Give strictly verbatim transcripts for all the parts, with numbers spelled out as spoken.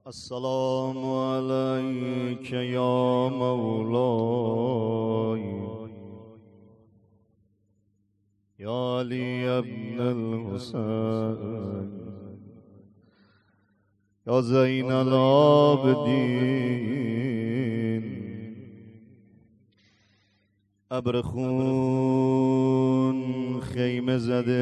السلام عليك يا مولاي يا علي ابن الحسين يا زين العابدين ابر خون خیمه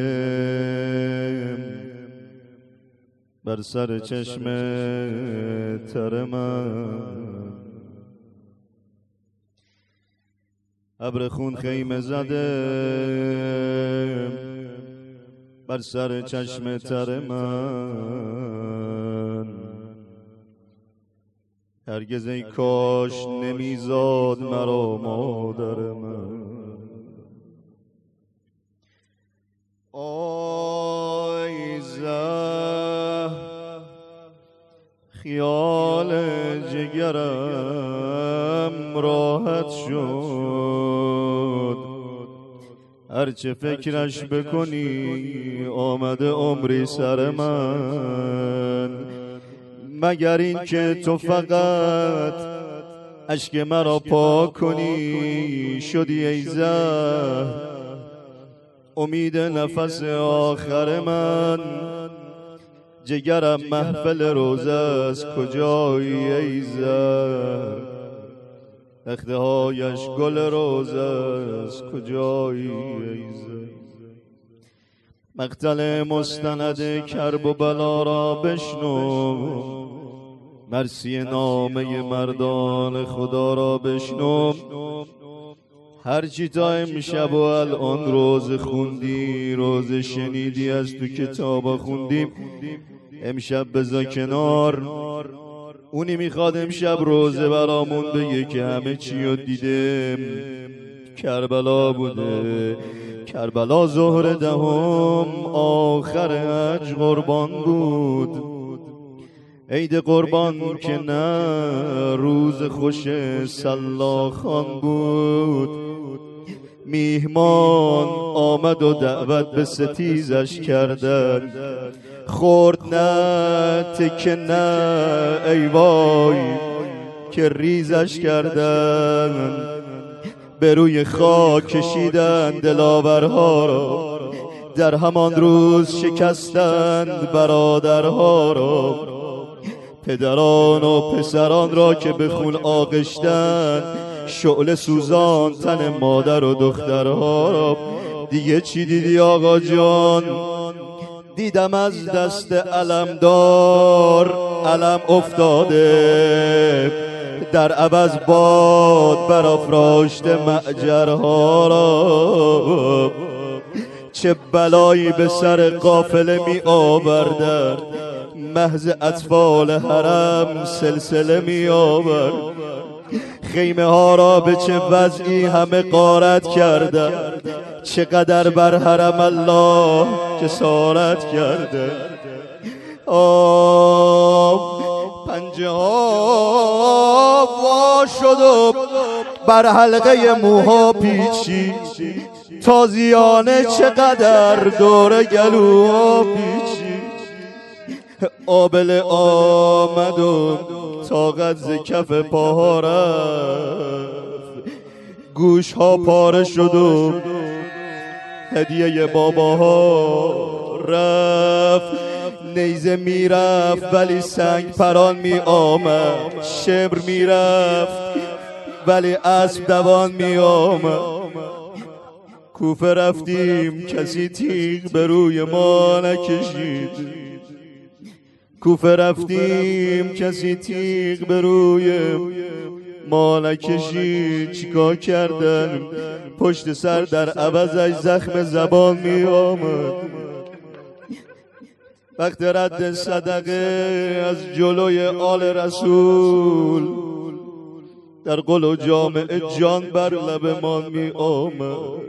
زده بر سر چشم تر من، ابر خون خیمه زده بر سر چشم تر من. هرگز ای کاش نمیزاد مرا مادر من. آی زه خیال جگرم راحت شد، هرچه فکرش بکنی آمده عمری سر من. مگر این که تو فقط اشک مرا پاک کنی، شدی ای زه امید نفس آخر من. جگرم محفل روزه است کجایی ای زه، تخته هایش گل روزه است کجایی ای زه. مقتل مستند کرب و بلا را بشنو، مرسی نامه مردان خدا را بشنو. هرچی تا امشب و الان روز خوندی، روز شنیدی از تو کتابا خوندیم، امشب بذار کنار. اونی میخواد امشب روزه برامون بگه که همه چی رو دیدم. کربلا بوده، کربلا ظهر دهم آخر حج قربان بود. عید قربان که نه روز خوش سلاخان بود. میهمان آمد و دعوت به ستیزش کردن، خورد نه تکه نه ای وای که ریزش کردن. به روی خاک کشیدن دلاورها را، در همان روز شکستند برادرها را. پدران و پسران را که به خون آغشتند، شعله سوزان تن مادر و دخترها را. دیگه چی دیدی آقا جان؟ دیدم از دست علمدار علم افتاده، در عوض باد برافراشته معجرها را. چه بلایی به سر قافله می آوردن، محض اطفال حرم سلسله می آورد. خیمه ها را به چه وضعی همه غارت کرده، چقدر بر حرم الله جسارت کرده. آه پنجه ها وا شد و بر حلقه موها پیچی، تازیانه چقدر دور گلوها پیچی. آبله آمد و طاقت ز کف پاها رفت، گوش ها پاره شد و هدیه باباها رفت. نیزه میرفت ولی سنگ پران می آمد، شبر میرفت ولی اسب دوان می آمد. کوفه رفتیم کسی تیغ به روی ما نکشید، کوفه رفتیم کسی تیغ به روی ما نکشید. چیکار کردن؟ پشت سر در عوضش زخم زبان می آمد. وقت رد صدقه از جلوی آل رسول، در قل و جامعه جان بر لب ما می آمد.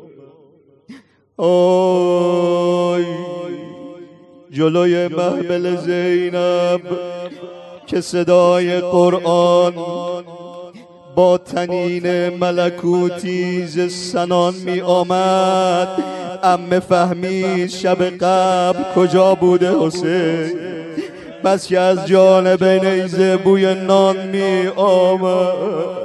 آی جلوی محبل زینب که صدای قرآن با تنین ملکوتی ز سنان می آمد. عمه فهمید شب قبل کجا بوده حسین، بس که از جانب نیزه بوی نان می آمد.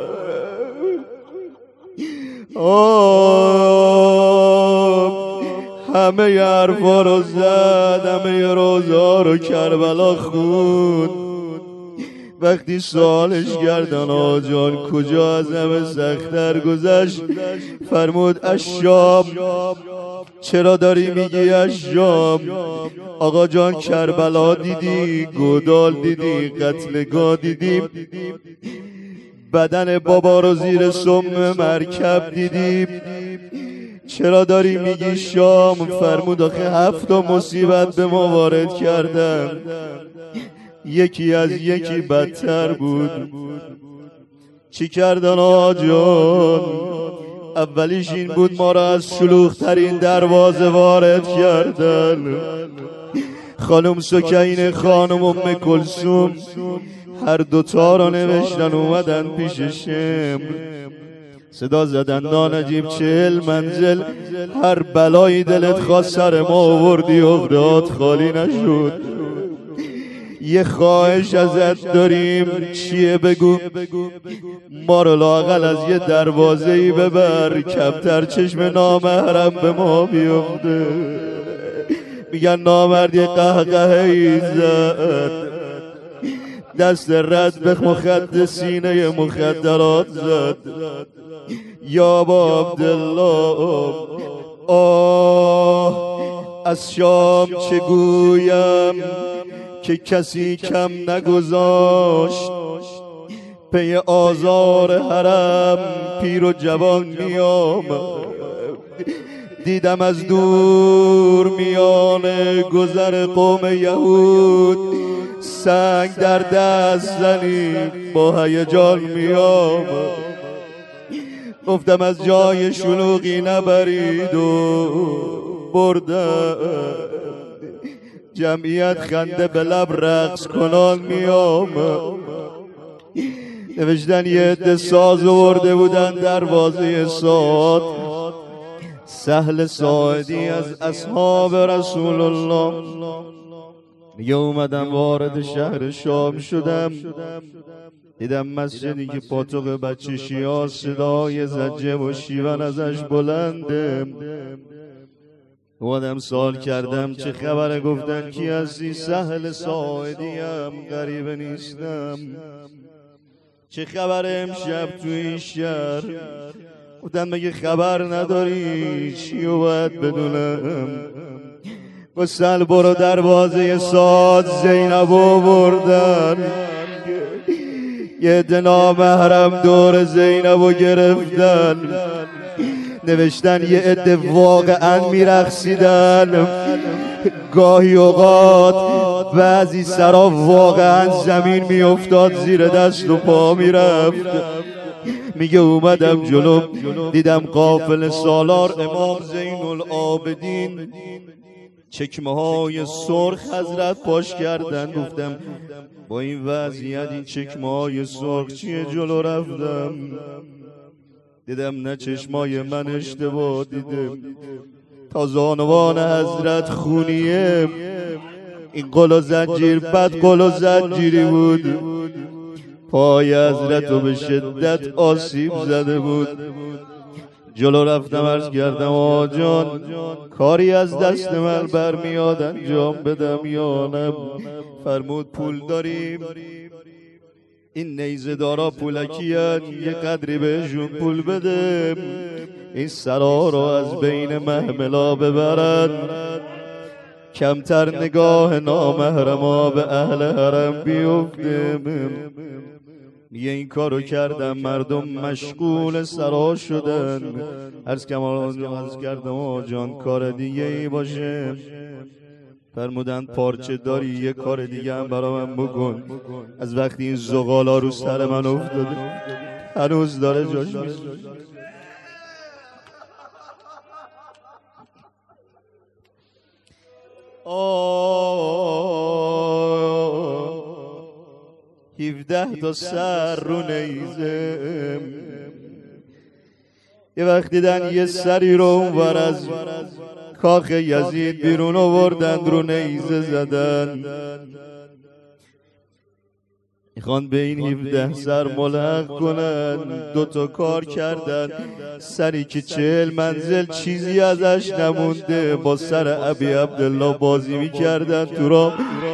همه حرفا رو زد، همه روزا رو کربلا خون. وقتی سوالش کردن آقا جان کجا از همه سخت‌تر گذشت، فرمود الشام. چرا داری میگی الشام؟ آقا جان کربلا دیدی، گودال دیدی، قتلگاه دیدیم، بدن بابا رو زیر سم مرکب دیدیم. چرا داری میگی شام؟ فرمود آخه هفت مصیبت به ما وارد کردن، یکی از یکی بدتر بود. چی کردن آقا جان؟ اولیش این بود ما را از شلوغ‌ترین دروازه وارد کردن. خانم سکینه خانم ام کلثوم هر دوتا را نوشتن اومدن پیش شمر، صدا زدن نانجیب چهل منزل هر بلایی دلت خواست سر ما آوردی، عقده‌هات خالی نشد. یه خواهش ازت داریم، چیه بگو؟ ما رو لااقل از یه دروازه‌ای ببر، کمتر چشم نامحرم به ما بیفته. میگن نامرد یه قهقهه‌ای زد، دست رد به مخد سینه مخدرات زد. یا با عبدالله آه از شام چه گویم که کسی کم نگذاشت، پی آزار حرم پیر و جوان میام. دیدم از دور میان گذر قوم یهود، سنگ در دست زنی با هیجان میام. گفتم از جای شلوغی نبرید و بردن، جمعیت خنده به لب رقص کنان میام. نوشتن یه عده ساز آورده بودن دروازه ساعت. سهل ساعدی از اصحاب رسول الله میگه اومدم وارد شهر شام شدم، دیدم مسجدی که پاتوق بچه شیعه صدای زجه و شیون ازش بلنده. اومدم سوال کردم چه خبره؟ گفتن کی هستی؟ سهل ساعدیم، غریبه نیستم. چه خبره امشب تو این شهر؟ گفتن مگه خبر نداری؟ چی رو باید بدونم؟ گفتن برو دروازه ساد زینب آوردن. یه عده نامحرم دور زینب رو گرفتن، نوشتن یه عده واقعا میرقصیدن. گاهی اوقات بعضی سرا واقعا زمین میافتاد زیر دست و پا میرفت. میگه اومدم جلو دیدم قافله سالار امام زین العابدین چکمه های سرخ حضرت پاش کردن. گفتم با این وضعیت این چکمه های سرخ چیه؟ جلو رفتم دیدم نه چشمای من اشتباه دیدم، تا زانوان حضرت خونیه. این قل و زنجیر بد قل و زنجیری بود، پای حضرت رو به شدت آسیب زده بود. جلو رفتم عرض کردم آقا جان کاری از دست من برمیاد انجام بدم یا نه؟ فرمود پول داریم، این نیزه دارا پولکیت، یه قدری بهشون پول بده این سرا رو از بین محملا ببرن، کمتر نگاه نامحرما به اهل حرم بیفته. یه این کارو کردم، مردم مشغول سرا شدن. عرض کردم آقا جان کار دیگه ای باشه؟ فرمودن پارچه داری یه کار دیگه هم برا من بکن. از وقتی این زغالا رو سر من افتاده هنوز داره جاش میسوزه. هفده تا سر رو نیزه، یه وقت دیدن یه سری رو اونور از کاخ یزید بیرون آوردن رو نیزه زدن. میخوان به این هفده سر ملحق کنن. دوتا کار کردن، سری که چهل منزل چیزی ازش نمونده با سر ابی عبدالله بازی میکردن تو راه.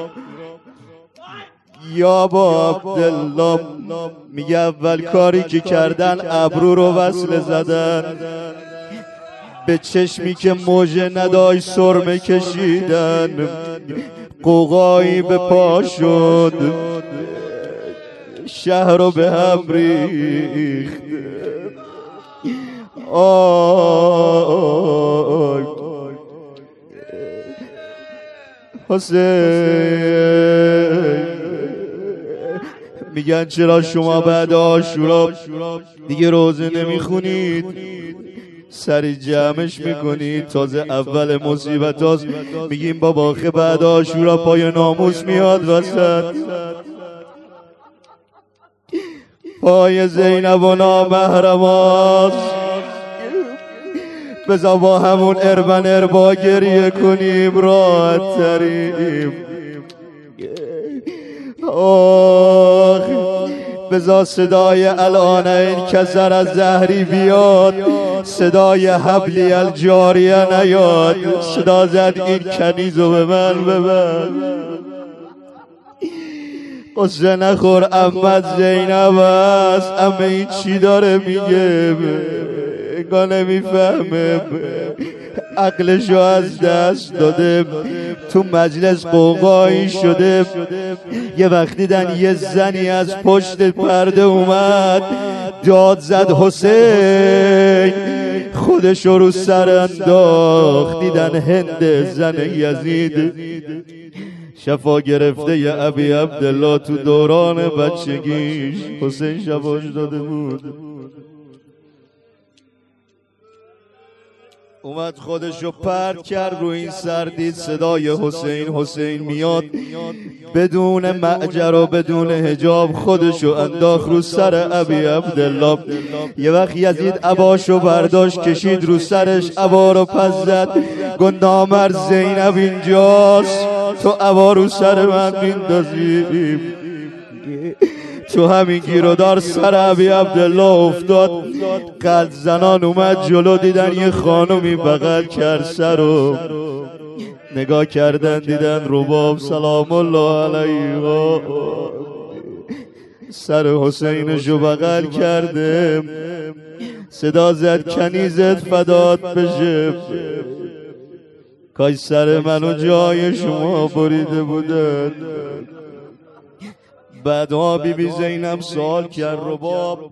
یا با عبدالله میگه اول کاری که کردن ابرو رو وصل زدن، به چشمی که موجه ندای سرمه کشیدن، قوقایی به پا شد، شهر رو به هم ریخت. آی حسین، میگن چرا شما بعد عاشورا دیگه روزه نمیخونید؟ سری جمعش میکنید، تازه اول مصیبت هاست. میگیم بابا آخه بعد عاشورا پای ناموس میاد وسط، پای زینب و نامحرم هاست. بذار با همون اربن اربا گریه کنیم، راحت تریم. آخ بذار صدای الان این کسر از زهری بیاد، صدای حبلی الجاریه نیاد. صدا زد این کنیزو به من ببر. قصه نخور امت زینب است. امه این چی داره میگه؟ انگار نمیفهمه، عقلشو از دست داده. تو مجلس قوقایی شده. یه وقت دیدن یه زنی از پشت پرده اومد، داد زد حسین، خودشو رو سر انداخت. دیدن هند زن یزید، شفا گرفته ی ابی عبدالله تو دوران بچگیش. حسین شفاش داده بود. اومد خودشو پرت کرد رو این سر، دید صدای حسین حسین میاد. بدون معجر و بدون حجاب خودشو انداخت رو سر ابی عبدالله. یه وقت یزید عباشو برداشت کشید رو سرش، عبا رو پس زد. گفت نامرد زینب اینجاست، تو عبا رو سر من میندازی. تو همین گیرودار سر ابی عبدالله افتاد. قلب زنان اومد جلو، دیدن یه خانومی بغل کرد سرو. نگاه کردن دیدن رباب سلام الله علیها سر حسینشو بغل کرده. صدا زد کنیزت فدات بشه، کاش سر منو جای شما بریده بودن. بعدها بی بی زینب سوال کرد رباب،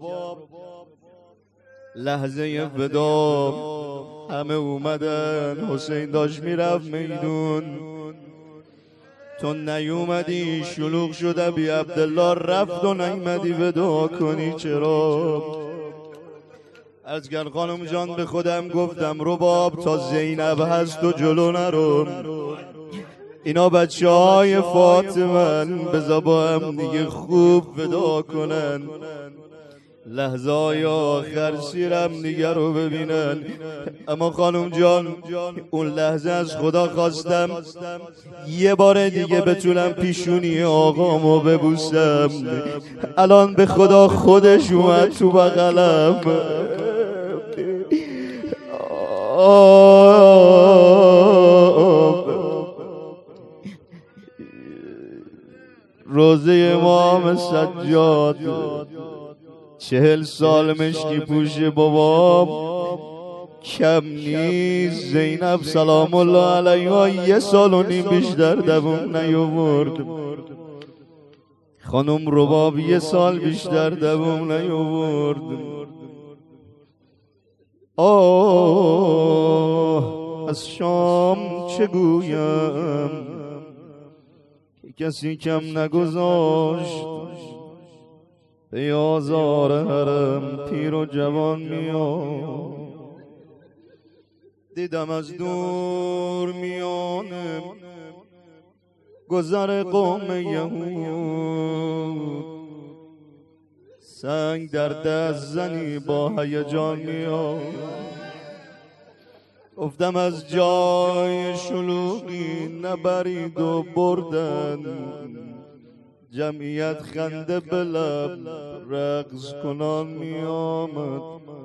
لحظه ودا همه اومدن، حسین داشت میرفت میدون، تو نیومدی، شلوغ شد ابی عبدالله رفت و نیومدی ودا کنی چرا؟ از گر خانم جان به خودم گفتم رباب تا زینب هست و جلو نرو، اینا بچه های فاطمن، بذار با هم دیگه خوب ودا کنن، لحظه های آخر سیرم دیگه رو ببینن. اما خانم جان اون لحظه از خدا خواستم یه بار دیگه بتونم پیشونی آقامو ببوسم. الان به خدا خودش اومد تو بغلم. روزه امام سجاد چهل سال مشکی پوش بابام کم نیست. زینب سلام الله علیها یه سال و نیم بیشتر دوام نیاورد. خانم رباب یه سال بیشتر دوام نیاورد. آه از شام چه گویم کسی کم نگذاشت، به آزار حرم پیر و جوان میاد. دیدم از دور میانم گذر قوم یهود، سنگ در دست زنی با هیجان میاد. گفتم از جای شلوغی نبرید و بردن، جمعیت خنده به لب رقص کنان می آمد،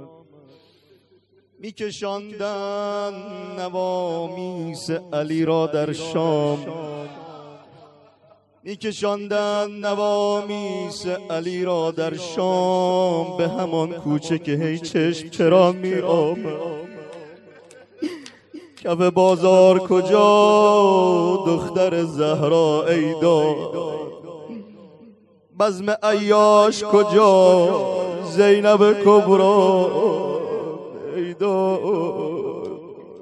می کشاندن نوامیس علی را در شام، می کشاندن نوامیس علی را در شام، به همان کوچه که هی چشم چرا می آمد. کف بازار کجا دختر زهرا ای داد، بزم عیاش کجا زینب کبرا ای داد.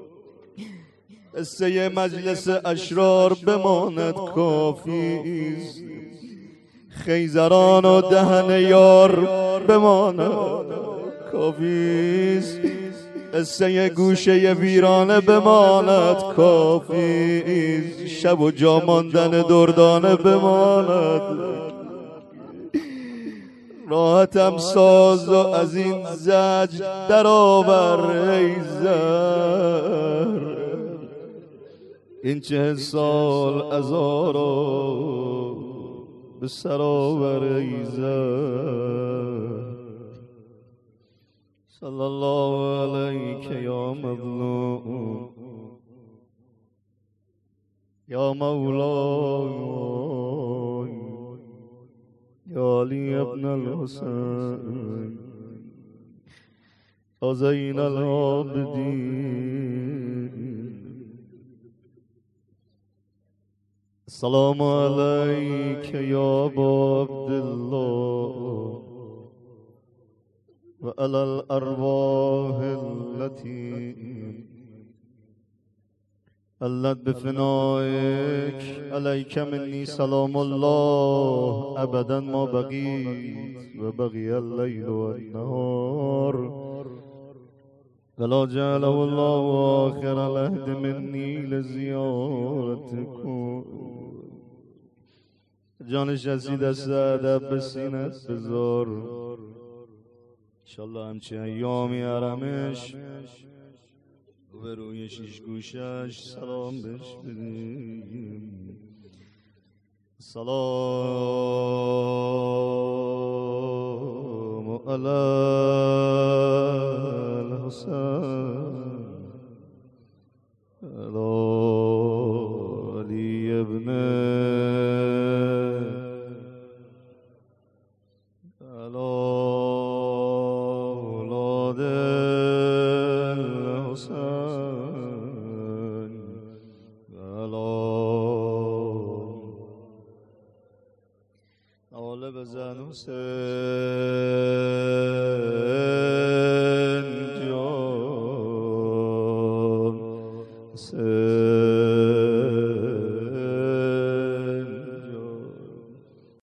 قصه مجلس اشرار بماند کافیست، خیزران و دهن یار بماند کافیست، قصه گوشه ویرانه بماند کافیست، شب و جا ماندن دردانه بماند. راحتم ساز و از این زجر در آور ای زر، این چه سال عزارا به سر آور ای زر. صلی الله علیک یا مظلوم یا مولای یا علی ابن الحسین یا زین العابدین. السلام علیک یا ابا عبدالله و علی الارواح التي علت بفنائک. علیک منی سلام الله ابدا ما بقیت و بقی اللیل و النهار، ولا جعله الله آخر العهد منی لزیارتکم. جانش ازی دست ادب به سینت بذار، انشالله همچه ایامی حرمش و به روی شیش گوشش سلام بهش بدیم. سلام علی الحسین علی علی ابن بزن حسین جان، حسین